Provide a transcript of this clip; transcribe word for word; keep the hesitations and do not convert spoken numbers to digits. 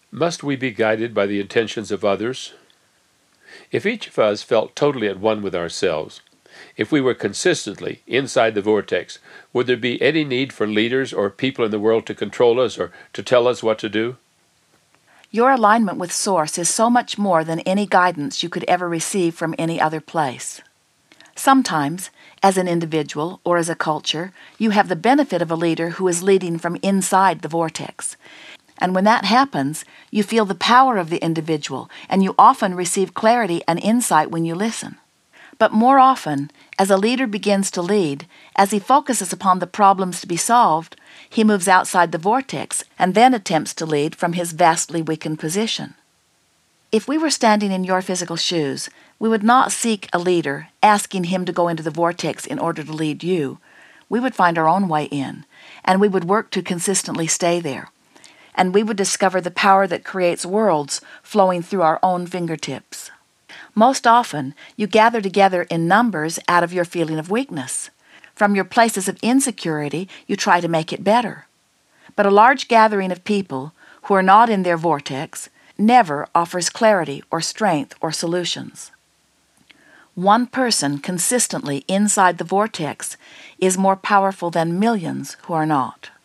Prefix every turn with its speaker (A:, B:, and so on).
A: Must we be guided by the intentions of others? If each of us felt totally at one with ourselves, if we were consistently inside the vortex, would there be any need for leaders or people in the world to control us or to tell us what to do?
B: Your alignment with Source is so much more than any guidance you could ever receive from any other place. Sometimes, as an individual or as a culture, you have the benefit of a leader who is leading from inside the vortex. And when that happens, you feel the power of the individual, and you often receive clarity and insight when you listen. But more often, as a leader begins to lead, as he focuses upon the problems to be solved, he moves outside the vortex and then attempts to lead from his vastly weakened position. If we were standing in your physical shoes, we would not seek a leader, asking him to go into the vortex in order to lead you. We would find our own way in, and we would work to consistently stay there. And we would discover the power that creates worlds flowing through our own fingertips. Most often, you gather together in numbers out of your feeling of weakness. From your places of insecurity, you try to make it better. But a large gathering of people who are not in their vortex never offers clarity or strength or solutions. One person consistently inside the vortex is more powerful than millions who are not.